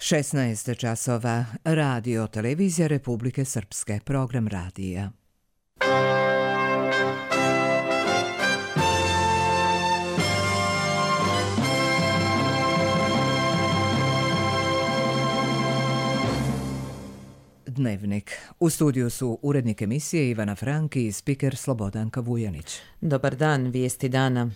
16 časova. Radio Televizija Republike Srpske. Program radija. Dnevnik. U studiju su urednik emisije Ivana Franki i spiker Slobodanka Vujanić. Dobar dan, vijesti dana.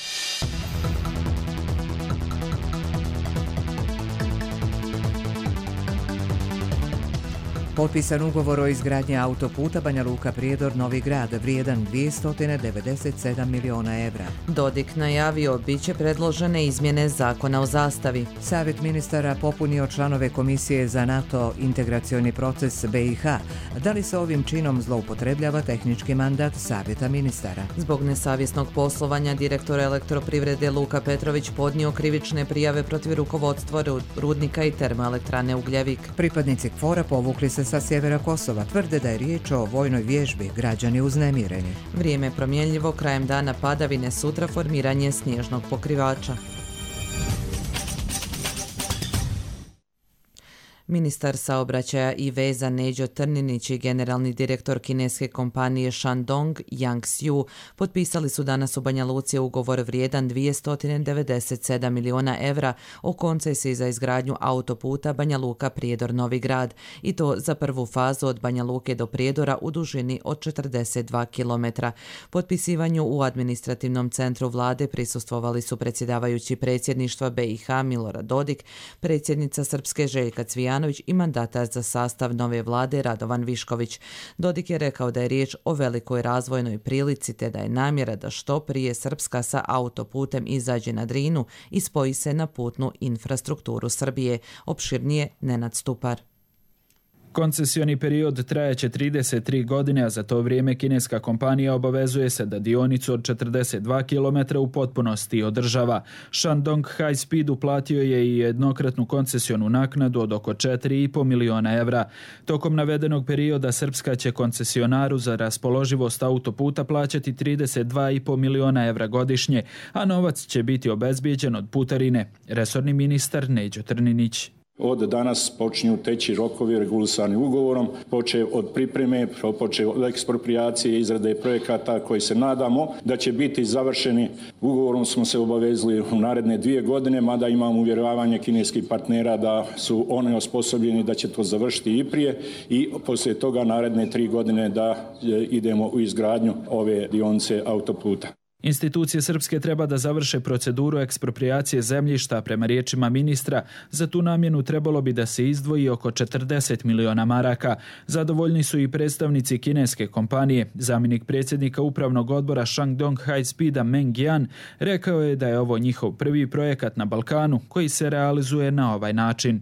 Potpisan ugovor o izgradnji autoputa Banja Luka-Prijedor-Novi Grad vrijedan 297 miliona evra. Dodik najavio biće predložene izmjene zakona o zastavi. Savjet ministara popunio članove Komisije za NATO integracioni proces BiH. Da li se ovim činom zloupotrebljava tehnički mandat Savjeta ministara? Zbog nesavjesnog poslovanja direktor Elektroprivrede Luka Petrović podnio krivične prijave protiv rukovodstva rudnika i termoelektrane Ugljevik. Pripadnici KFOR-a povukli se sa sjevera Kosova, tvrde da je riječ o vojnoj vježbi, građani uznemireni. Vrijeme promjenljivo, krajem dana padavine, sutra formiranje snježnog pokrivača. Ministar saobraćaja i veza Neđo Trninić i generalni direktor kineske kompanije Shandong Yangxiu potpisali su danas u Banja Luci ugovor vrijedan 297 miliona evra o koncesiji za izgradnju autoputa Banja Luka-Prijedor-Novi Grad i to za prvu fazu od Banja Luke do Prijedora u dužini od 42 km. Potpisivanju u administrativnom centru vlade prisustvovali su predsjedavajući predsjedništva BiH Milorad Dodik, predsjednica Srpske Željka Cvijanović i mandatar za sastav nove vlade Radovan Višković. Dodik je rekao da je riječ o velikoj razvojnoj prilici te da je namjera da što prije Srpska sa autoputem izađe na Drinu i spoji se na putnu infrastrukturu Srbije. Opširnije Nenad Stupar. Koncesioni period trajaće 33 godine, a za to vrijeme kineska kompanija obavezuje se da dionicu od 42 km u potpunosti održava. Shandong High Speed uplatio je i jednokratnu koncesionu naknadu od oko 4,5 miliona evra. Tokom navedenog perioda Srpska će koncesionaru za raspoloživost autoputa plaćati 32,5 miliona evra godišnje, a novac će biti obezbijeđen od putarine. Resorni ministar Neđo Trninić. Od danas počinju teći rokovi regulisani ugovorom, počev od pripreme, počev od eksproprijacije, izrade projekata koji se nadamo da će biti završeni. Ugovorom smo se obavezali u naredne 2 godine, mada imamo uvjeravanje kineskih partnera da su oni osposobljeni da će to završiti i prije i poslije toga naredne 3 godine da idemo u izgradnju ove dionice autoputa. Institucije srpske treba da završe proceduru eksproprijacije zemljišta. Prema riječima ministra, za tu namjenu trebalo bi da se izdvoji oko 40 miliona maraka. Zadovoljni su i predstavnici kineske kompanije. Zamjenik predsjednika upravnog odbora Shandong High Speeda Meng Yan rekao je da je ovo njihov prvi projekat na Balkanu koji se realizuje na ovaj način.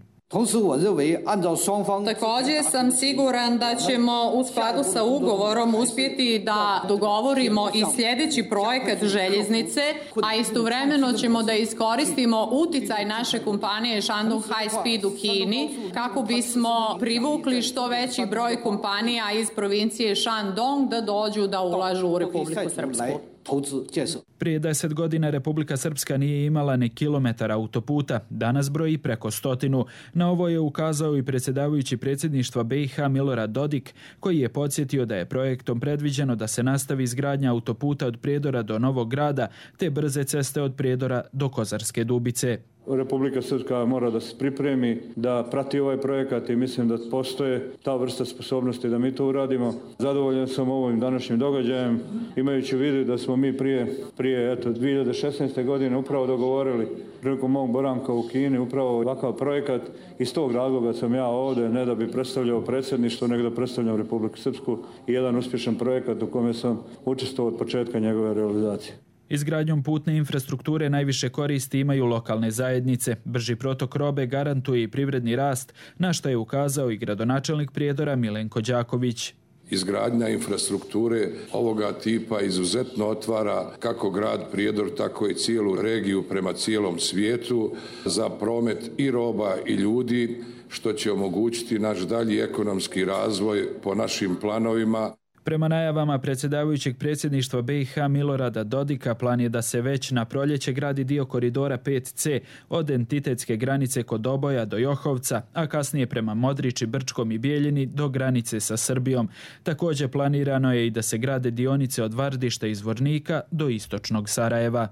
Također sam siguran da ćemo u skladu sa ugovorom uspjeti da dogovorimo i sljedeći projekat željeznice, a istovremeno ćemo da iskoristimo uticaj naše kompanije Shandong High Speed u Kini kako bismo privukli što veći broj kompanija iz provincije Shandong da dođu da ulažu u Republiku Srpsku. Prije 10 godina Republika Srpska nije imala ni kilometara autoputa, danas broji preko 100. Na ovo je ukazao i predsjedavajući predsjedništva BiH Milorad Dodik, koji je podsjetio da je projektom predviđeno da se nastavi izgradnja autoputa od Prijedora do Novog Grada te brze ceste od Prijedora do Kozarske Dubice. Republika Srpska mora da se pripremi, da prati ovaj projekat i mislim da postoje ta vrsta sposobnosti da mi to uradimo. Zadovoljan sam ovim današnjim događajem, imajući u vidu da smo mi prije 2016. godine upravo dogovorili prilikom mog boravka u Kini upravo ovakav projekat. Iz tog razloga sam ja ovdje, ne da bi predstavljao predsjedništvo, nego da predstavljam Republiku Srpsku i jedan uspješan projekat u kome sam učestvovao od početka njegove realizacije. Izgradnjom putne infrastrukture najviše koristi imaju lokalne zajednice. Brži protok robe garantuje i privredni rast, na što je ukazao i gradonačelnik Prijedora Milenko Đaković. Izgradnja infrastrukture ovoga tipa izuzetno otvara kako grad Prijedor, tako i cijelu regiju prema cijelom svijetu za promet i roba i ljudi, što će omogućiti naš dalji ekonomski razvoj po našim planovima. Prema najavama predsjedavajućeg predsjedništva BiH Milorada Dodika, plan je da se već na proljeće gradi dio koridora 5C od entitetske granice kod Oboja do Johovca, a kasnije prema Modriči, Brčkom i Bijeljini do granice sa Srbijom. Također planirano je i da se grade dionice od Vardišta i Zvornika do istočnog Sarajeva.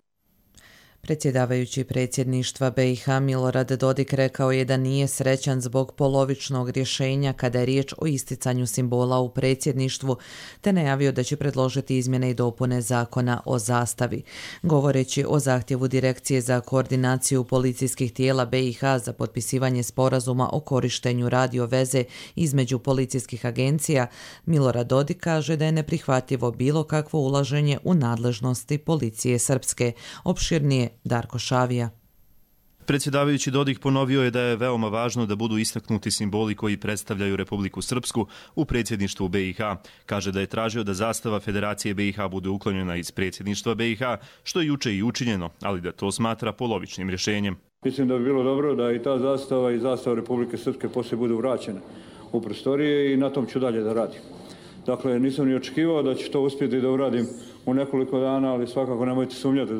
Predsjedavajući predsjedništva BiH Milorad Dodik rekao je da nije srećan zbog polovičnog rješenja kada je riječ o isticanju simbola u predsjedništvu, te najavio da će predložiti izmjene i dopune zakona o zastavi. Govoreći o zahtjevu Direkcije za koordinaciju policijskih tijela BiH za potpisivanje sporazuma o korištenju radio veze između policijskih agencija, Milorad Dodik kaže da je neprihvatljivo bilo kakvo ulaženje u nadležnosti policije srpske. Opširnije Darko Šavija. Predsjedavajući Dodik ponovio je da je veoma važno da budu istaknuti simboli koji predstavljaju Republiku Srpsku u predsjedništvu BiH. Kaže da je tražio da zastava Federacije BiH bude uklonjena iz predsjedništva BiH, što je juče i učinjeno, ali da to smatra polovičnim rješenjem. Mislim da bi bilo dobro da i ta zastava i zastava Republike Srpske poslije budu vraćene u prostorije i na tom ću dalje da radim. Dakle, nisam ni očekivao da ću to uspjeti da uradim u nekoliko dana, ali svakako nemojte sumnjati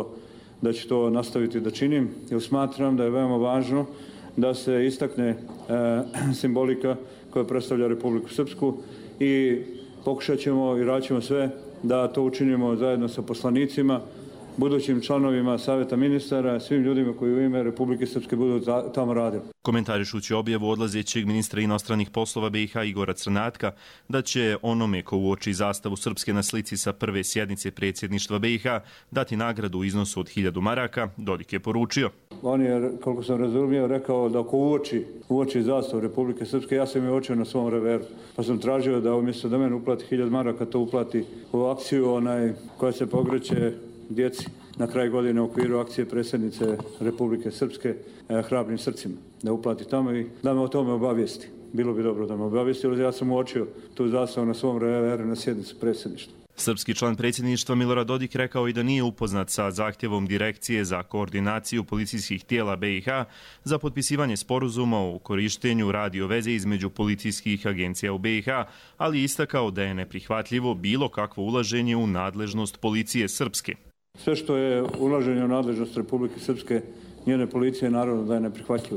da ću to nastaviti da činim, jer smatram da je veoma važno da se istakne simbolika koja predstavlja Republiku Srpsku i pokušat ćemo i radit ćemo sve da to učinimo zajedno sa poslanicima, budućim članovima Savjeta ministara, svim ljudima koji u ime Republike Srpske budu tamo radili. Komentarišući objavu odlazećeg ministra inostranih poslova BiH Igora Crnatka da će onome ko uoči zastavu Srpske na slici sa prve sjednice predsjedništva BiH dati nagradu u iznosu od 1000 maraka, Dodik je poručio. On je, koliko sam razumio, rekao da ako uoči zastavu Republike Srpske, ja sam je uočio na svom reveru. Pa sam tražio da umjesto da meni uplati 1000 maraka, to uplati u akciju koja se pogreće djeci na kraj godine u okviru akcije predsjednice Republike Srpske Hrabrim srcima. Da uplati tamo i da me o tome obavijesti. Bilo bi dobro da me obavijesti, jer ja sam uočio tu zastavu na svom reveru na sjednici predsjedništva. Srpski član predsjedništva Milorad Dodik rekao i da nije upoznat sa zahtjevom Direkcije za koordinaciju policijskih tijela BiH za potpisivanje sporazuma o korištenju radio veze između policijskih agencija u BiH, ali istakao da je neprihvatljivo bilo kakvo ulaženje u nadležnost policije srpske. Sve što je ulaženje u nadležnost Republike Srpske, njene policije, naravno da je neprihvatljivo.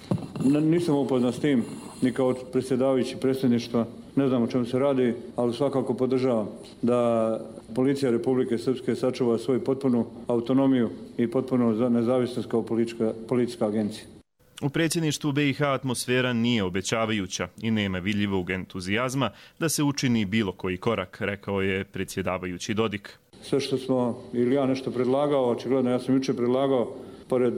Nisam upoznat s tim, ni kao predsjedavajući predsjedništva, ne znam o čemu se radi, ali svakako podržavam da policija Republike Srpske sačuva svoju potpunu autonomiju i potpunu nezavisnost kao policijska agencija. U predsjedništvu BiH atmosfera nije obećavajuća i nema vidljivog entuzijazma da se učini bilo koji korak, rekao je predsjedavajući Dodik. Sve što smo, ili ja nešto predlagao, očigledno ja sam jučer predlagao, pored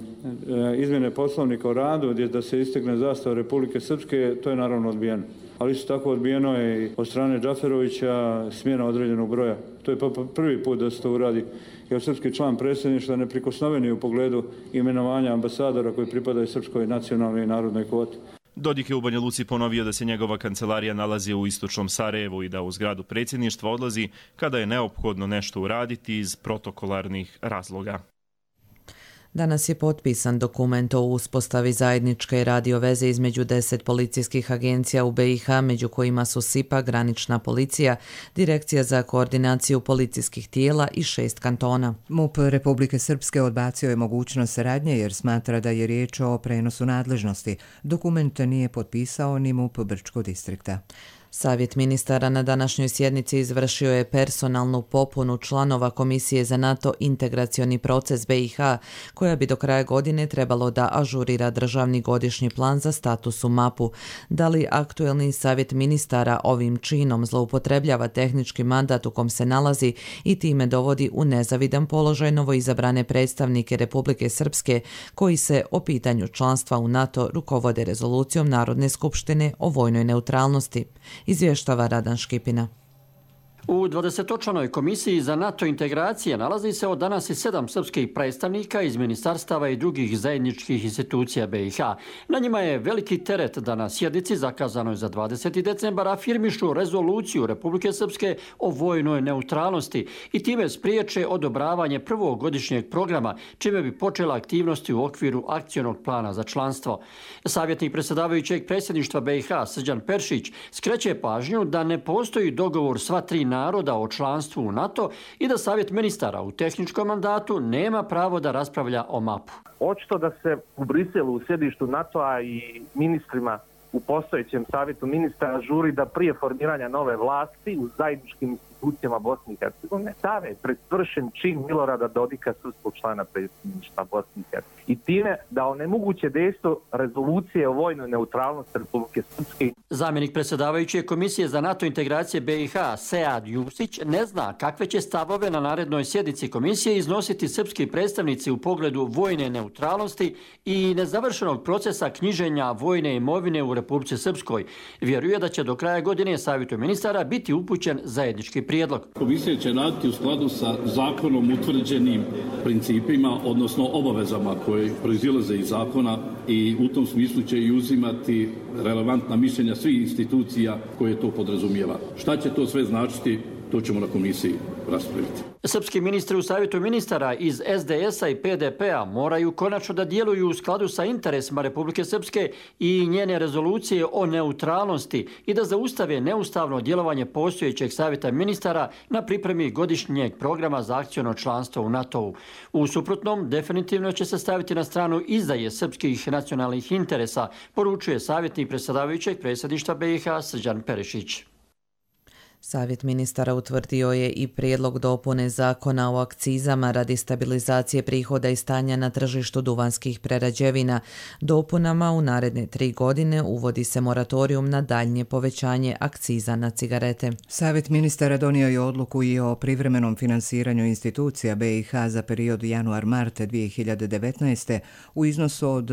izmjene poslovnika o radu, gdje da se istegne zastava Republike Srpske, to je naravno odbijeno. Ali isto tako odbijeno je i od strane Džaferovića smjena određenog broja. To je prvi put da se to uradi. Jer srpski član predsjedništva neprikosnoveni u pogledu imenovanja ambasadora koji pripadaju srpskoj nacionalnoj i narodnoj kvoti. Dodik je u Banja Luci ponovio da se njegova kancelarija nalazi u istočnom Sarajevu i da u zgradu predsjedništva odlazi kada je neophodno nešto uraditi iz protokolarnih razloga. Danas je potpisan dokument o uspostavi zajedničke radioveze između 10 policijskih agencija u BiH, među kojima su SIPA, granična policija, Direkcija za koordinaciju policijskih tijela i 6 kantona. MUP Republike Srpske odbacio je mogućnost saradnje jer smatra da je riječ o prenosu nadležnosti. Dokument nije potpisao ni MUP Brčkog distrikta. Savjet ministara na današnjoj sjednici izvršio je personalnu popunu članova Komisije za NATO integracioni proces BiH, koja bi do kraja godine trebalo da ažurira državni godišnji plan za status u MAP-u. Da li aktuelni savjet ministara ovim činom zloupotrebljava tehnički mandat u kom se nalazi i time dovodi u nezavidan položaj novoizabrane predstavnike Republike Srpske, koji se o pitanju članstva u NATO rukovode rezolucijom Narodne skupštine o vojnoj neutralnosti? Izvještava Radan Škipina. U 20-članoj komisiji za NATO integracije nalazi se od danas i 7 srpskih predstavnika iz ministarstava i drugih zajedničkih institucija BiH. Na njima je veliki teret da na sjednici zakazanoj za 20. decembar afirmišu rezoluciju Republike Srpske o vojnoj neutralnosti i time spriječe odobravanje prvog godišnjeg programa, čime bi počela aktivnosti u okviru akcionog plana za članstvo. Savjetnik predsjedavajućeg predsjedništva BiH Srđan Peršić skreće pažnju da ne postoji dogovor sva tri naroda o članstvu u NATO i da Savjet ministara u tehničkom mandatu nema pravo da raspravlja o mapu. Očito da se u Briselu, u sjedištu NATO-a i ministrima u postojećem savjetu ministara žuri da prije formiranja nove vlasti u zajedničkim institucijama Bosne i Hercegovine stave pred svršen čin Milorada Dodika, srpskog člana predsjedništva Bosne i Hercegovine. I time da onemoguće dejstvo rezolucije o vojnoj neutralnosti Republike Srpske. Zamjenik predsjedavajuće komisije za NATO integracije BiH Sead Jusić ne zna kakve će stavove na narednoj sjednici komisije iznositi srpski predstavnici u pogledu vojne neutralnosti i nezavršenog procesa knjiženja vojne imovine u Republici Srpskoj. Vjeruje da će do kraja godine Savjetu ministara biti upućen zajednički prijedlog. Komisija će raditi u skladu sa zakonom utvrđenim principima, odnosno obavezama koje proizilaze iz zakona i u tom smislu će i uzimati relevantna mišljenja svih institucija koje to podrazumijeva. Šta će to sve značiti, to ćemo na komisiji raspraviti. Srpski ministri u Savjetu ministara iz SDS-a i PDP-a moraju konačno da djeluju u skladu sa interesima Republike Srpske i njene rezolucije o neutralnosti i da zaustave neustavno djelovanje postojećeg Savjeta ministara na pripremi godišnjeg programa za akciono članstvo u NATO-u. U suprotnom, definitivno će se staviti na stranu izdaje srpskih nacionalnih interesa, poručuje savjetnik predsjedavajućeg predsjedništva BiH Srđan Perišić. Savjet ministara utvrdio je i prijedlog dopune zakona o akcizama radi stabilizacije prihoda i stanja na tržištu duvanskih prerađevina. Dopunama u naredne 3 godine uvodi se moratorijum na daljnje povećanje akciza na cigarete. Savjet ministara donio je odluku i o privremenom finansiranju institucija BiH za period januar-mart 2019. u iznosu od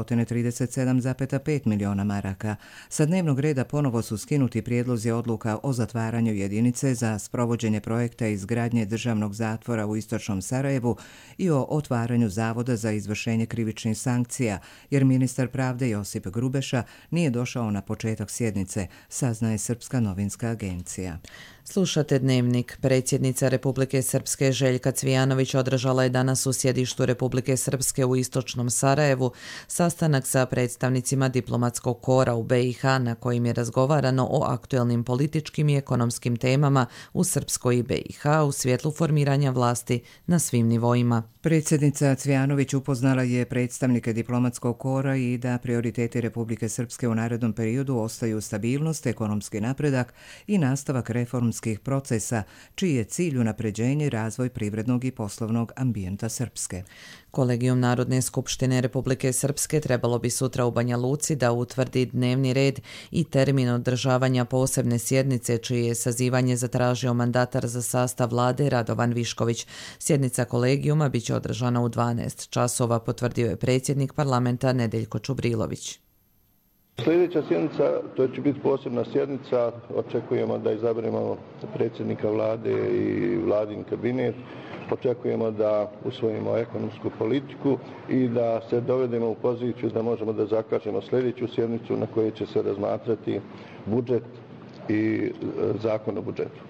237,5 miliona maraka. Sa dnevnog reda ponovo su skinuti prijedlozi odluka o zatvaranju jedinice za sprovođenje projekta izgradnje državnog zatvora u istočnom Sarajevu i o otvaranju zavoda za izvršenje krivičnih sankcija, jer ministar pravde Josip Grubeša nije došao na početak sjednice, saznaje Srpska novinska agencija. Slušate Dnevnik. Predsjednica Republike Srpske Željka Cvijanović održala je danas u sjedištu Republike Srpske u istočnom Sarajevu sastanak sa predstavnicima diplomatskog kora u BiH na kojim je razgovarano o aktuelnim političkim i ekonomskim temama u Srpskoj i BiH u svjetlu formiranja vlasti na svim nivoima. Predsjednica Cvijanović upoznala je predstavnike diplomatskog kora i da prioriteti Republike Srpske u narednom periodu ostaju stabilnost, ekonomski napredak i nastavak reformskih procesa, čiji je cilj unapređenje i razvoj privrednog i poslovnog ambijenta Srpske. Kolegijum Narodne skupštine Republike Srpske trebalo bi sutra u Banja Luci da utvrdi dnevni red i termin održavanja posebne sjednice, čije je sazivanje zatražio mandatar za sastav vlade Radovan Višković. Sjednica kolegijuma biće održana u 12 časova, potvrdio je predsjednik parlamenta Nedeljko Čubrilović. Sljedeća sjednica, to će biti posebna sjednica, očekujemo da izaberemo predsjednika vlade i vladin kabinet, očekujemo da usvojimo ekonomsku politiku i da se dovedemo u poziciju da možemo da zakažemo sljedeću sjednicu na kojoj će se razmatrati budžet i zakon o budžetu.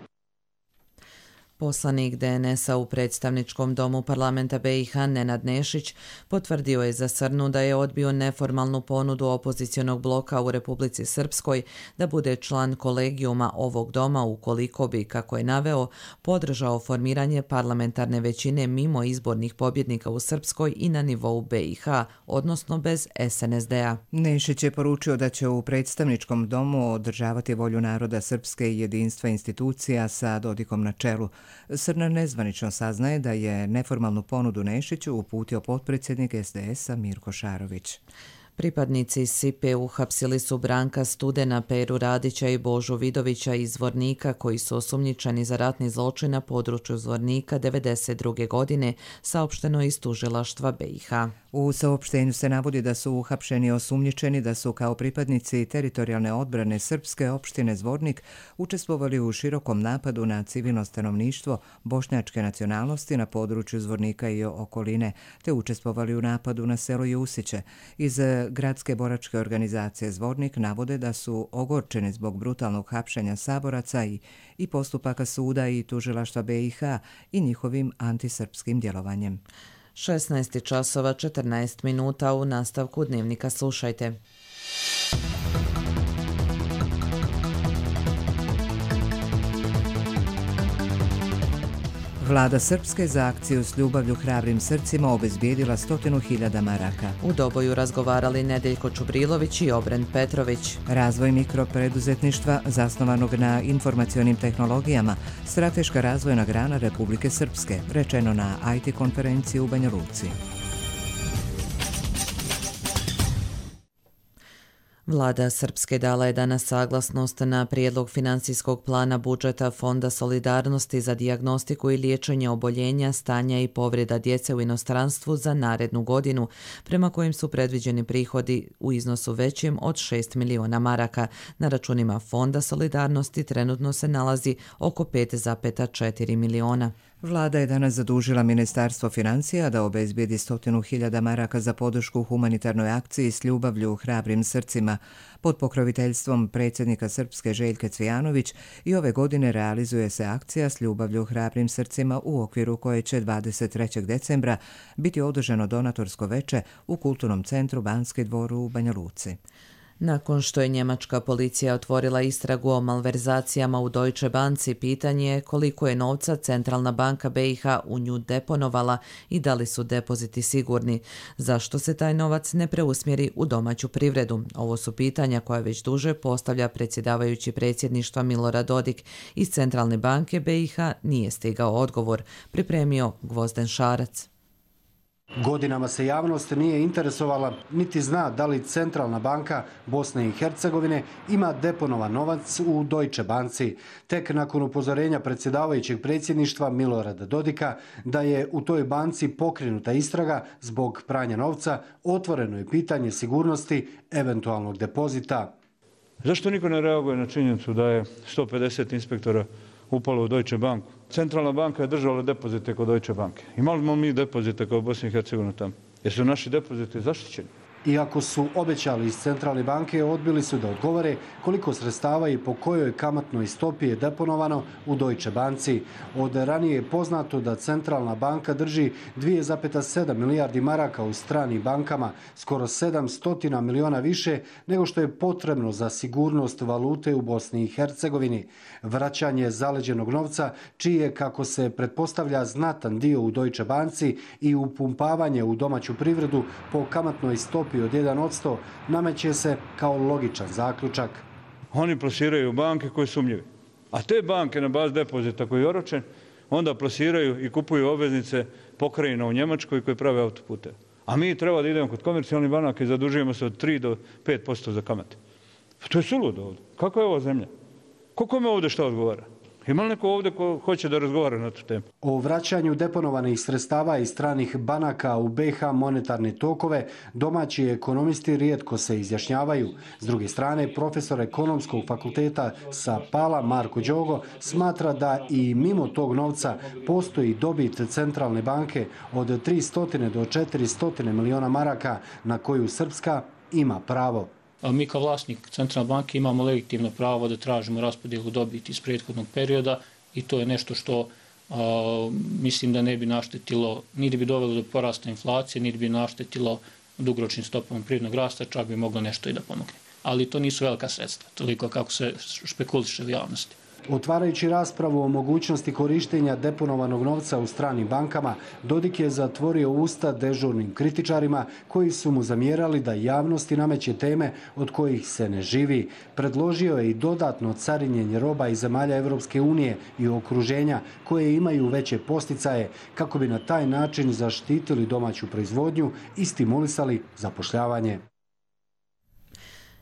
Poslanik DNS-a u predstavničkom domu parlamenta BiH Nenad Nešić potvrdio je za Srnu da je odbio neformalnu ponudu opozicionog bloka u Republici Srpskoj da bude član kolegijuma ovog doma ukoliko bi, kako je naveo, podržao formiranje parlamentarne većine mimo izbornih pobjednika u Srpskoj i na nivou BiH, odnosno bez SNSD-a. Nešić je poručio da će u predstavničkom domu održavati volju naroda Srpske i jedinstva institucija sa Dodikom na čelu. Srna nezvanično saznaje da je neformalnu ponudu Nešiću uputio potpredsjednik SDS-a Mirko Šarović. Pripadnici SIPE uhapsili su Branka Studena, Peru Radića i Božu Vidovića iz Zvornika koji su osumnjičeni za ratni zločin na području Zvornika 1992. godine, saopšteno iz tužilaštva BiH. U saopštenju se navodi da su uhapšeni osumnjičeni da su kao pripadnici teritorijalne odbrane srpske opštine Zvornik učestvovali u širokom napadu na civilno stanovništvo bošnjačke nacionalnosti na području Zvornika i okoline, te učestvovali u napadu na selo Jusiće. Iz Gradske boračke organizacije Zvornik navode da su ogorčeni zbog brutalnog hapšenja saboraca i postupaka suda i tužilaštva BiH i njihovim antisrpskim djelovanjem. 16 časova 14 minuta u nastavku dnevnika slušajte. Vlada Srpske za akciju s ljubavlju hrabrim srcima obezbijedila 100.000 maraka. U Doboju razgovarali Nedeljko Čubrilović i Obren Petrović. Razvoj mikropreduzetništva zasnovanog na informacionim tehnologijama, strateška razvojna grana Republike Srpske, rečeno na IT konferenciji u Banja Luci. Vlada Srpske dala je danas saglasnost na prijedlog financijskog plana budžeta Fonda solidarnosti za dijagnostiku i liječenje oboljenja, stanja i povreda djece u inostranstvu za narednu godinu, prema kojim su predviđeni prihodi u iznosu većim od 6 miliona maraka. Na računima Fonda solidarnosti trenutno se nalazi oko 5,4 miliona. Vlada je danas zadužila Ministarstvo financija da obezbijedi 100.000 maraka za podršku humanitarnoj akciji s ljubavlju hrabrim srcima. Pod pokroviteljstvom predsjednika Srpske Željke Cvijanović i ove godine realizuje se akcija s ljubavlju hrabrim srcima u okviru koje će 23. decembra biti održano donatorsko veče u Kulturnom centru Banski dvor u Banja Luci. Nakon što je njemačka policija otvorila istragu o malverzacijama u Deutsche Banci, pitanje je koliko je novca Centralna banka BiH u nju deponovala i da li su depoziti sigurni. Zašto se taj novac ne preusmjeri u domaću privredu? Ovo su pitanja koja već duže postavlja predsjedavajući predsjedništva Milorad Dodik. Iz Centralne banke BiH nije stigao odgovor, pripremio Gvozden Šarac. Godinama se javnost nije interesovala niti zna da li Centralna banka Bosne i Hercegovine ima deponovan novac u Deutsche Banci. Tek nakon upozorenja predsjedavajućeg predsjedništva Milorada Dodika da je u toj banci pokrenuta istraga zbog pranja novca, otvoreno je pitanje sigurnosti eventualnog depozita. Zašto niko ne reaguje na činjenicu da je 150 inspektora upalo u Deutsche Banku? Centralna banka je držala depozite kod Deutsche Banke. Imali smo mi depozite kao Bosni i Hercegovina tamo. Jesu naši depoziti zaštićeni? Iako su obećali iz Centralne banke, odbili su da odgovore koliko sredstava i po kojoj kamatnoj stopi je deponovano u Deutsche Banci. Od ranije je poznato da Centralna banka drži 2,7 milijardi maraka u stranim bankama, skoro 700 miliona više nego što je potrebno za sigurnost valute u Bosni i Hercegovini. Vraćanje zaleđenog novca, čiji je, kako se pretpostavlja, znatan dio u Deutsche Banci i upumpavanje u domaću privredu po kamatnoj stopi od 1%, nameće se kao logičan zaključak. Oni plasiraju banke koje su sumnjive. A te banke na bazi depozita koji je oročen, onda plasiraju i kupuju obveznice pokrajina u Njemačkoj koje prave autopute. A mi treba da idemo kod komercijalnih banaka i zadužujemo se od 3 do 5% za kamate. Pa to je suludo ovdje. Kako je ovo zemlja? Koliko me ovdje šta odgovara? Ima li neko ovdje ko hoće da razgovara na tu temu? O vraćanju deponovanih sredstava iz stranih banaka u BiH monetarne tokove domaći ekonomisti rijetko se izjašnjavaju. S druge strane, profesor ekonomskog fakulteta sa Pala Marko Đogo smatra da i mimo tog novca postoji dobit Centralne banke od 300 do 400 miliona maraka na koju Srpska ima pravo. Mi kao vlasnik Centralne banke imamo legitimno pravo da tražimo raspodjelu dobiti iz prethodnog perioda i to je nešto što mislim da ne bi naštetilo, niti bi dovelo do porasta inflacije, niti bi naštetilo dugoročnim stopama privrednog rasta, čak bi moglo nešto i da pomogne. Ali to nisu velika sredstva, toliko kako se špekuliše u javnosti. Otvarajući raspravu o mogućnosti korištenja deponovanog novca u stranim bankama, Dodik je zatvorio usta dežurnim kritičarima koji su mu zamjerali da javnosti nameće teme od kojih se ne živi. Predložio je i dodatno carinjenje roba iz zemalja Evropske unije i okruženja koje imaju veće posticaje kako bi na taj način zaštitili domaću proizvodnju i stimulisali zapošljavanje.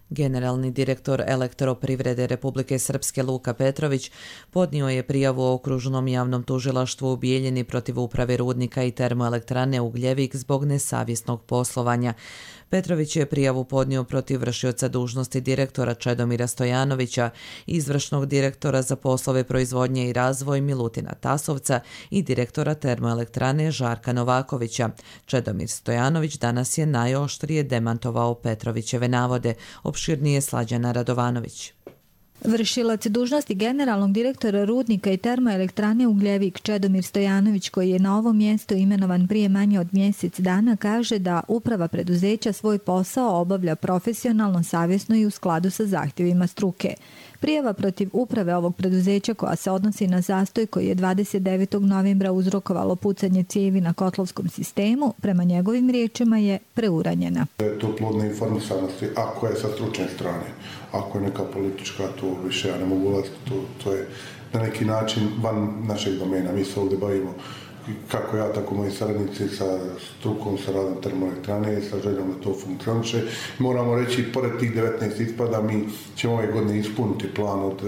Generalni direktor Elektroprivrede Republike Srpske Luka Petrović podnio je prijavu o okružnom javnom tužilaštvu u Bijeljini protiv uprave rudnika i termoelektrane Ugljevik zbog nesavjesnog poslovanja. Petrović je prijavu podnio protiv vršioca dužnosti direktora Čedomira Stojanovića, izvršnog direktora za poslove proizvodnje i razvoj Milutina Tasovca i direktora termoelektrane Žarka Novakovića. Čedomir Stojanović danas je najoštrije demantovao Petrovićeve navode. Opširnije Slađana Radovanović. Vršilac dužnosti generalnog direktora rudnika i termoelektrane Ugljevik Čedomir Stojanović, koji je na ovo mjesto imenovan prije manje od mjesec dana, kaže da uprava preduzeća svoj posao obavlja profesionalno, savjesno i u skladu sa zahtjevima struke. Prijava protiv uprave ovog preduzeća, koja se odnosi na zastoj koji je 29. novembra uzrokovalo pucanje cijevi na kotlovskom sistemu, prema njegovim riječima je preuranjena. To plodne informisanosti, ako je sa stručne strane, ako je neka politička, to više ja ne mogu ulaziti, to je na neki način van našeg domena. Mi se ovdje bavimo, kako ja, tako moji saradnici, sa strukom, sa radom termoelektrane, sa željom da to funkcioniše. Moramo reći, pored tih 19 ispada, mi ćemo ove godine ispuniti plan od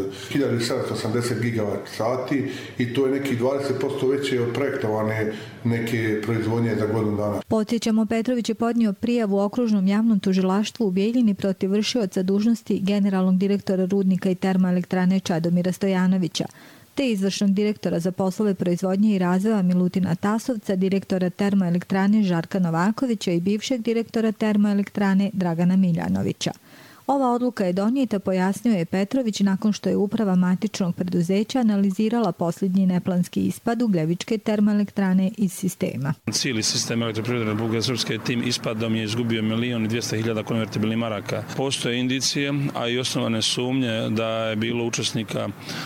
1780 gigavat sati i to je neki 20% veće od projektovane neke proizvodnje za godinu dana. Podsjećamo, Petrović je podnio prijavu u okružnom javnom tužilaštvu u Bijeljini protiv vršioca dužnosti generalnog direktora rudnika i termoelektrane Čedomira Stojanovića, te izvršnog direktora za poslove proizvodnje i razvoja Milutina Tasovca, direktora termoelektrane Žarka Novakovića i bivšeg direktora termoelektrane Dragana Miljanovića. Ova odluka je donijeta, pojasnio je Petrović, nakon što je uprava matičnog preduzeća analizirala posljednji neplanski ispad Ugljevičke termoelektrane iz sistema. Cijeli sistem Elektroprivrede Republike Srpske tim ispadom je izgubio 1.200.000 konvertibilnih maraka. Postoje indicije, a i osnovane sumnje da je bilo učesnika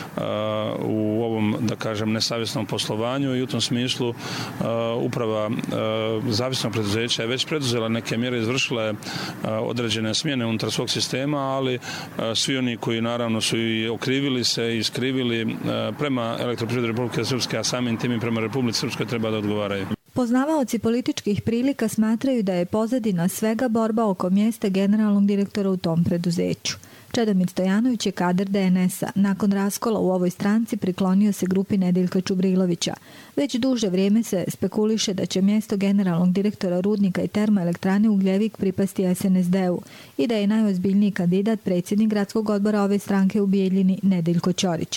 u ovom, da kažem, nesavjesnom poslovanju i u tom smislu uprava zavisnog preduzeća je već preduzela neke mjere, izvršila je određene smjene unutar svog sistema, ali svi oni koji naravno su i okrivili se i iskrivili prema Elektroprivredi Republike Srpske, a samim tim i prema Republici Srpskoj treba da odgovaraju. Poznavaoci političkih prilika smatraju da je pozadina svega borba oko mjesta generalnog direktora u tom preduzeću. Čedomir Stojanović je kadar DNS-a. Nakon raskola u ovoj stranci priklonio se grupi Nedeljka Čubrilovića. Već duže vrijeme se spekuliše da će mjesto generalnog direktora rudnika i termoelektrane Ugljevik pripasti SNSD-u i da je najozbiljniji kandidat predsjednik gradskog odbora ove stranke u Bijeljini Nedeljko Ćorić.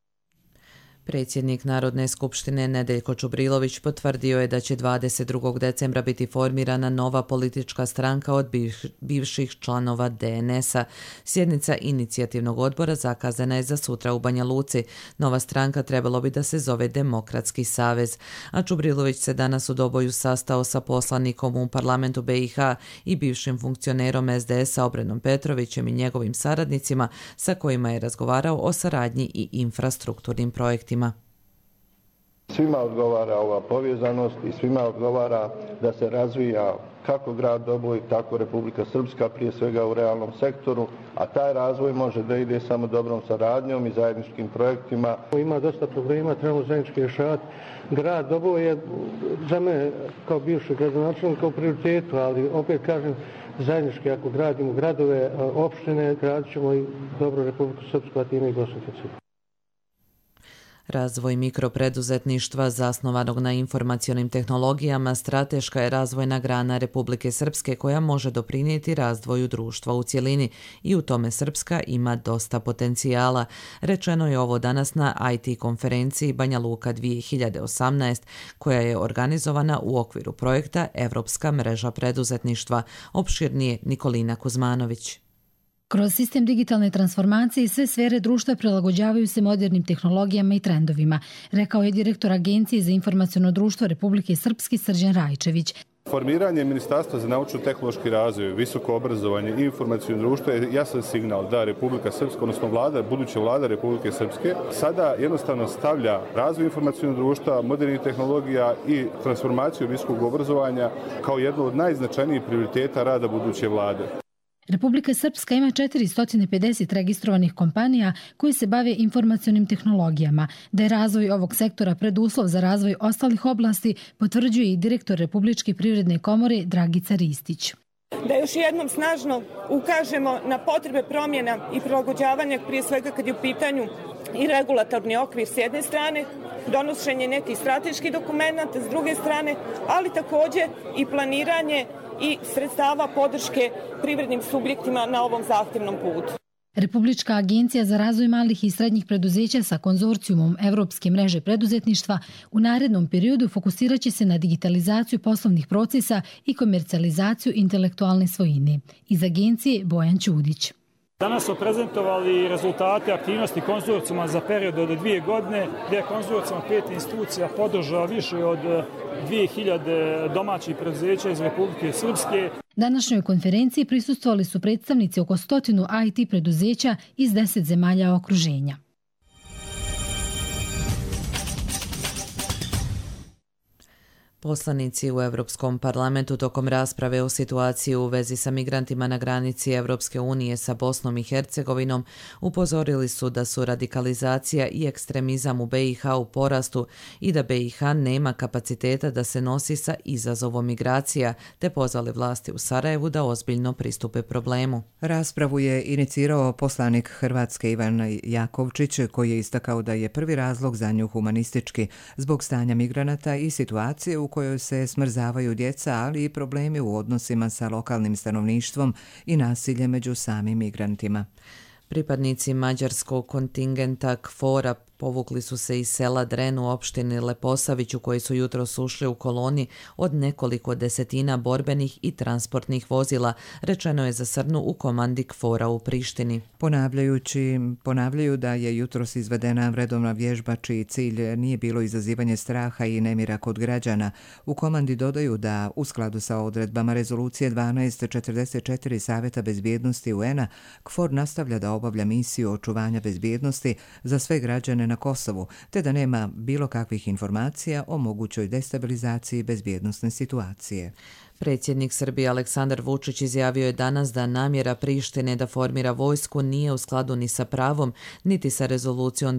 Predsjednik Narodne skupštine Nedeljko Čubrilović potvrdio je da će 22. decembra biti formirana nova politička stranka od bivših članova DNS-a. Sjednica inicijativnog odbora zakazana je za sutra u Banja Luci. Nova stranka trebalo bi da se zove Demokratski savez. A Čubrilović se danas u Doboju sastao sa poslanikom u parlamentu BiH i bivšim funkcionerom SDS-a Obrenom Petrovićem i njegovim saradnicima, sa kojima je razgovarao o saradnji i infrastrukturnim projektima. Svima odgovara ova povezanost i svima odgovara da se razvija kako grad Doboj, tako Republika Srpska, prije svega u realnom sektoru, a taj razvoj može da ide samo dobrom saradnjom i zajedničkim projektima. Ima dosta problema, trebamo zajednički rješavati. Grad Doboj je za mene kao bivši gradonačelnik kao prioritetu, ali opet kažem, zajednički ako gradimo gradove, opštine, gradit ćemo i dobro Republiku Srpsku, a time i Bosnu i Hercegovinu. Razvoj mikropreduzetništva zasnovanog na informacionim tehnologijama strateška je razvojna grana Republike Srpske koja može doprinijeti razvoju društva u cjelini i u tome Srpska ima dosta potencijala. Rečeno je ovo danas na IT konferenciji Banja Luka 2018 koja je organizovana u okviru projekta Evropska mreža preduzetništva. Opširnije Nikolina Kuzmanović. Kroz sistem digitalne transformacije sve sfere društva prilagođavaju se modernim tehnologijama i trendovima, rekao je direktor Agencije za informaciono društvo Republike Srpske Srđan Rajčević. Formiranje Ministarstva za naučno-tehnološki razvoj, visoko obrazovanje i informaciono društvo je jasan signal da Republika Srpska, odnosno buduća vlada Republike Srpske, sada jednostavno stavlja razvoj informacionog društva, modernih tehnologija i transformaciju visokog obrazovanja kao jedno od najznačajnijih prioriteta rada buduće vlade. Republika Srpska ima 450 registrovanih kompanija koji se bave informacionim tehnologijama. Da je razvoj ovog sektora preduslov za razvoj ostalih oblasti, potvrđuje i direktor Republičke privredne komore Dragica Ristić. Da još jednom snažno ukažemo na potrebe promjena i prilagođavanja, prije svega kad je u pitanju i regulatorni okvir s jedne strane, donošenje nekih strateških dokumenata s druge strane, ali također i planiranje i sredstava podrške privrednim subjektima na ovom zahtjevnom putu. Republička agencija za razvoj malih i srednjih preduzeća sa konzorcijumom Evropske mreže preduzetništva u narednom periodu fokusirat će se na digitalizaciju poslovnih procesa i komercijalizaciju intelektualne svojine. Iz agencije Bojan Ćudić. Danas smo prezentovali rezultate aktivnosti konzorcijuma za period od 2 godine, gdje je konzorcijum 5 institucija podržao više od 2000 domaćih preduzeća iz Republike Srpske. Današnjoj konferenciji prisustvovali su predstavnici oko 100 IT preduzeća iz 10 zemalja okruženja. Poslanici u Europskom parlamentu tokom rasprave o situaciji u vezi sa migrantima na granici Europske unije sa Bosnom i Hercegovinom upozorili su da su radikalizacija i ekstremizam u BiH u porastu i da BiH nema kapaciteta da se nosi sa izazovom migracija, te pozvali vlasti u Sarajevu da ozbiljno pristupe problemu. Raspravu je inicirao poslanik Hrvatske Ivan Jakovčić, koji je istakao da je prvi razlog za nju humanistički zbog stanja migranata i situacije u kojoj se smrzavaju djeca, ali i problemi u odnosima sa lokalnim stanovništvom i nasilje među samim migrantima. Pripadnici mađarskog kontingenta KFOR-a povukli su se iz sela Dren u opštini Leposavić, u koji su jutros ušli u koloni od nekoliko desetina borbenih i transportnih vozila, rečeno je za Srnu u komandi KFOR-a u Prištini. Ponavljaju da je jutros izvedena redovna vježba čiji cilj nije bilo izazivanje straha i nemira kod građana. U komandi dodaju da u skladu sa odredbama rezolucije 1244 Savjeta bezbjednosti UN-a KFOR nastavlja da obavlja misiju očuvanja bezbjednosti za sve građane na Kosovu, te da nema bilo kakvih informacija o mogućoj destabilizaciji bezbjednosne situacije. Predsjednik Srbije Aleksandar Vučić izjavio je danas da namjera Prištine da formira vojsku nije u skladu ni sa pravom, niti sa rezolucijom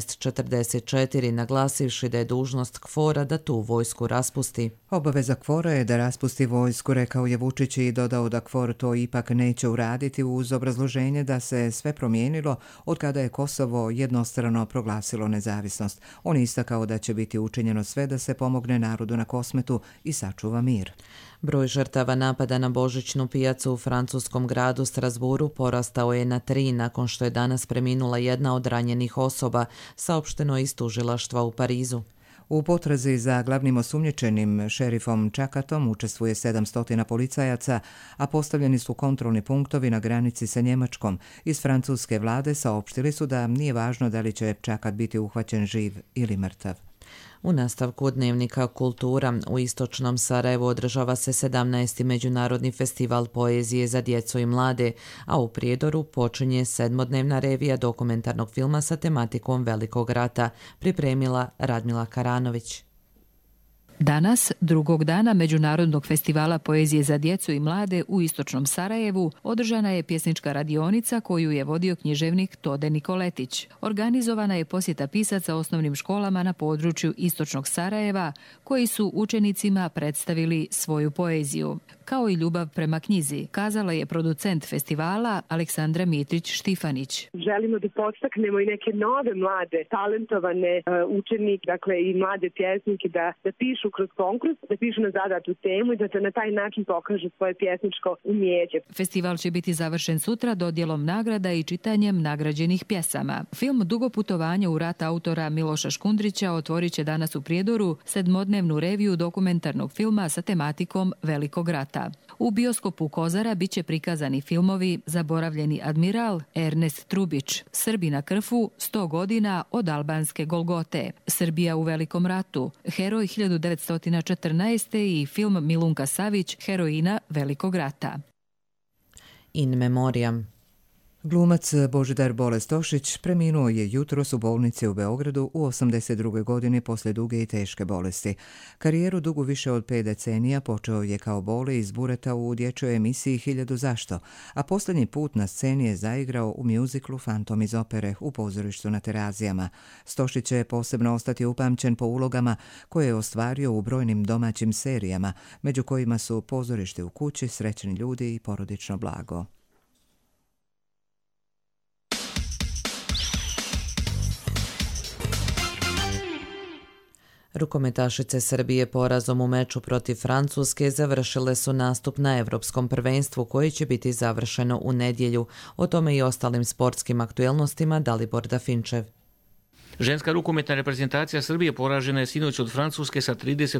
1244, naglasivši da je dužnost KFOR-a da tu vojsku raspusti. Obaveza KFOR-a je da raspusti vojsku, rekao je Vučić i dodao da KFOR to ipak neće uraditi uz obrazloženje da se sve promijenilo od kada je Kosovo jednostrano proglasilo nezavisnost. On je istakao da će biti učinjeno sve da se pomogne narodu na Kosmetu i sačuva mir. Broj žrtava napada na božićnu pijacu u francuskom gradu Strasburu porastao je na 3 nakon što je danas preminula jedna od ranjenih osoba, saopšteno iz tužilaštva u Parizu. U potrazi za glavnim osumnjičenim šerifom Čakatom učestvuje 700 policajaca, a postavljeni su kontrolni punktovi na granici sa Njemačkom. Iz francuske vlade saopštili su da nije važno da li će Čakat biti uhvaćen živ ili mrtav. U nastavku dnevnika Kultura u istočnom Sarajevu održava se 17. Međunarodni festival poezije za djecu i mlade, a u Prijedoru počinje 7-dnevna revija dokumentarnog filma sa tematikom Velikog rata, pripremila Radmila Karanović. Danas, drugog dana Međunarodnog festivala poezije za djecu i mlade u istočnom Sarajevu, održana je pjesnička radionica koju je vodio književnik Tode Nikoletić. Organizovana je posjeta pisaca osnovnim školama na području istočnog Sarajeva, koji su učenicima predstavili svoju poeziju. Kao i ljubav prema knjizi, kazala je producent festivala Aleksandra Mitrić-Štifanić. Želimo da podstaknemo i neke nove mlade, talentovane učenike, dakle i mlade pjesnike da pišu kroz konkurs, da pišu na zadatu temu i da se na taj način pokažu svoje pjesničko umijeće. Festival će biti završen sutra dodjelom nagrada i čitanjem nagrađenih pjesama. Film Dugo putovanje u rat autora Miloša Škundrića otvorit će danas u Prijedoru 7-dnevnu reviju dokumentarnog filma sa tematikom Velikog rata. U bioskopu Kozara biće prikazani filmovi Zaboravljeni admiral, Ernest Trubić, Srbi na Krfu, 100 godina od albanske Golgote, Srbija u Velikom ratu, Heroj 1914. i film Milunka Savić, Heroina Velikog rata. In memoriam. Glumac Božidar Bole Stošić preminuo je jutros u bolnici u Beogradu u 82. godini poslije duge i teške bolesti. Karijeru dugu više od 5 decenija počeo je kao Bole iz Bureta u dječjoj emisiji 1000 zašto, a posljednji put na sceni je zaigrao u mjuziklu Fantom iz opere u pozorištu na Terazijama. Stošić će posebno ostati upamćen po ulogama koje je ostvario u brojnim domaćim serijama, među kojima su Pozorište u kući, Srećni ljudi i Porodično blago. Rukometašice Srbije porazom u meču protiv Francuske završile su nastup na Evropskom prvenstvu koji će biti završeno u nedjelju. O tome i ostalim sportskim aktuelnostima Dalibor Dafinčev. Ženska rukometna reprezentacija Srbije poražena je sinoć od Francuske sa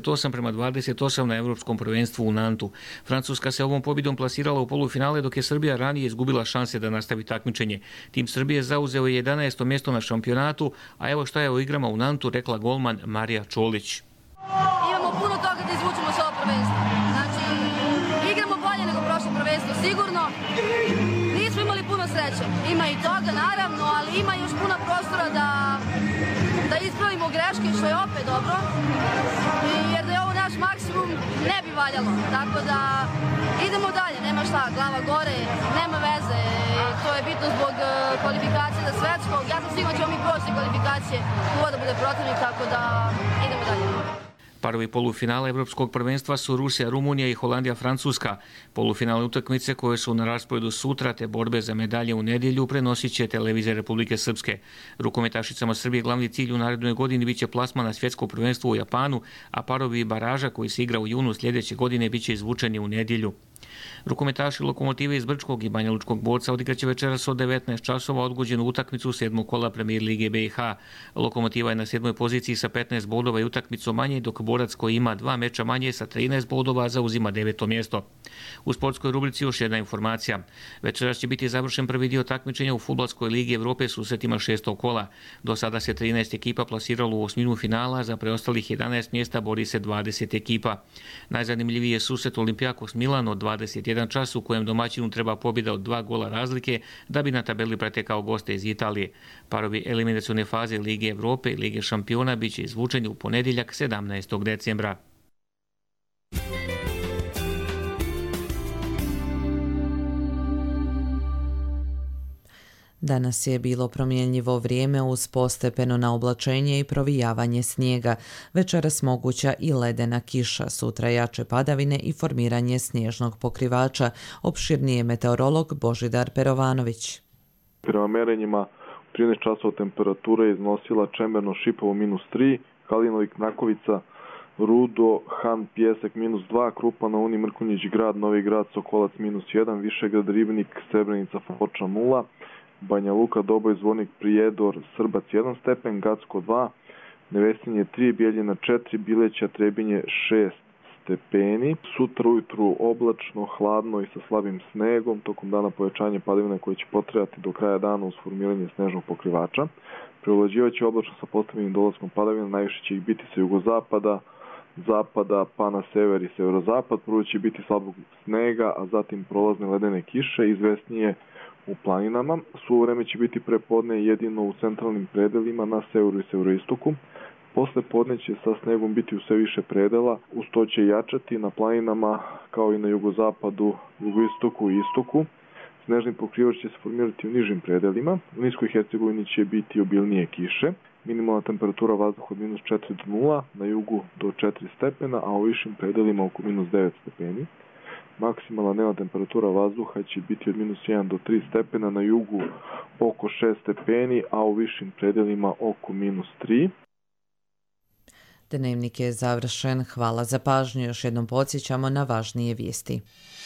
38-28 na Evropskom prvenstvu u Nantu. Francuska se ovom pobjedom plasirala u polufinale, dok je Srbija ranije izgubila šanse da nastavi takmičenje. Tim Srbije zauzeo je 11. mjesto na šampionatu, a evo šta je o igrama u Nantu rekla golman Marija Čolić. Imamo puno toga da izvučemo s ovog prvenstva. Znači, igramo bolje nego prošlo prvenstvo, sigurno. Nismo imali puno sreće. Ima i toga, naravno, ali ima još puno prostora da ispravimo greške, što je opet dobro. Jer da je ovo naš maksimum, ne bi valjalo. Tako da idemo dalje, nema šta, glava gore, nema veze. To je bitno zbog kvalifikacije za svetsko. Ja sam sigurno da ćemo mi proći kvalifikacije, ko da bude protivnik, tako da idemo dalje. Parovi polufinale Evropskog prvenstva su Rusija, Rumunija i Holandija, Francuska. Polufinale utakmice koje su na rasporedu sutra te borbe za medalje u nedjelju prenosit će televizija Republike Srpske. Rukometašicama Srbije glavni cilj u narednoj godini biće plasman na svjetsko prvenstvo u Japanu, a parovi baraža koji se igra u junu sljedeće godine biće izvučeni u nedjelju. Rukometaši Lokomotive iz Brčkog i Banja Lučkog Borca odigraće večeras od 19 časova odgođenu utakmicu 7. kola Premier Lige BiH. Lokomotiva je na 7. poziciji sa 15 bodova i utakmicu manje, dok Borac koji ima 2 meča manje sa 13 bodova zauzima 9. mjesto. U sportskoj rubrici još jedna informacija. Večeras će biti završen prvi dio takmičenja u Fudbalskoj ligi Evrope susretima 6. kola. Do sada se 13 ekipa plasiralo u osminu finala, za preostalih 11 mjesta bori se 20 ekipa. Najzanimljiviji je susret Olimpijakos Milan od 21 čas u kojem domaćinu treba pobjeda od 2 gola razlike da bi na tabeli pretekao goste iz Italije. Parovi eliminacione faze Lige Evrope i Lige šampiona biće izvučeni u ponedjeljak 17. decembra. Danas je bilo promjenjivo vrijeme uz postepeno naoblačenje i provijavanje snijega. Večeras moguća i ledena kiša, sutra jače padavine i formiranje snježnog pokrivača. Opširnije meteorolog Božidar Perovanović. Prema merenjima 13 časova temperatura je iznosila Čemberno Šipovo -3, Kalinovik Nakovica, Rudo, Han, Pjesak -2, Krupa na Uni, Mrkonjić Grad, Novi Grad, Sokolac -1, Višegrad, Ribnik, Srebrenica, Foča 0, Banja Luka, Doboj, Zvornik, Prijedor, Srbac 1 stepen, Gacko 2, Nevesinje 3, Bijeljina 4, Bileća, Trebinje 6 stepeni. Sutra ujutru oblačno, hladno i sa slabim snegom, tokom dana pojačanje padavina koje će potrajati do kraja dana uz formiranje snežnog pokrivača. Prevlađivaće oblačno sa postavljenim dolaskom padavina, najviše će ih biti sa jugozapada, zapada pa na sever i severozapad. Prvo će biti slabog snega, a zatim prolazne ledene kiše, izvesnije u planinama. Suvo vreme će biti prepodne jedino u centralnim predelima na severu i severoistoku. Posle podne će sa snegom biti u sve više predela, uz to će jačati na planinama kao i na jugozapadu, jugoistoku i istoku. Snežni pokrivač će se formirati u nižim predelima. U Niskoj Hercegovini će biti obilnije kiše. Minimalna temperatura vazduha od -4 do 0, na jugu do 4 stepena, a u višim predelima oko -9 stepeni. Maksimalna dnevna temperatura vazduha će biti od -1 do 3 stepena, na jugu oko 6 stepeni, a u višim predelima oko -3. Dnevnik je završen. Hvala za pažnju. Još jednom podsjećamo na važnije vijesti.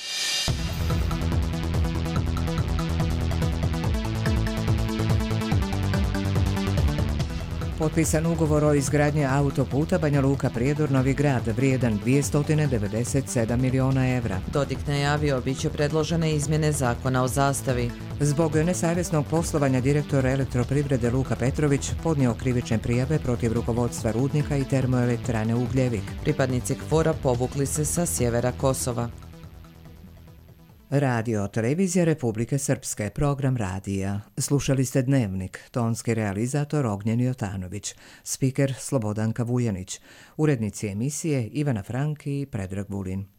Potpisan ugovor o izgradnji autoputa Banja Luka Prijedor Novi Grad vrijedan 297 miliona evra. Dodik najavio bit će predložene izmjene zakona o zastavi. Zbog nesavjesnog poslovanja direktor Elektroprivrede Luka Petrović podnio krivične prijave protiv rukovodstva rudnika i termoelektrane Ugljevik. Pripadnici KFOR-a povukli se sa sjevera Kosova. Radio Televizija Republike Srpske, program radija. Slušali ste Dnevnik, tonski realizator Ognjen Jotanović, spiker Slobodanka Vujanić, urednici emisije Ivana Frank i Predrag Vulin.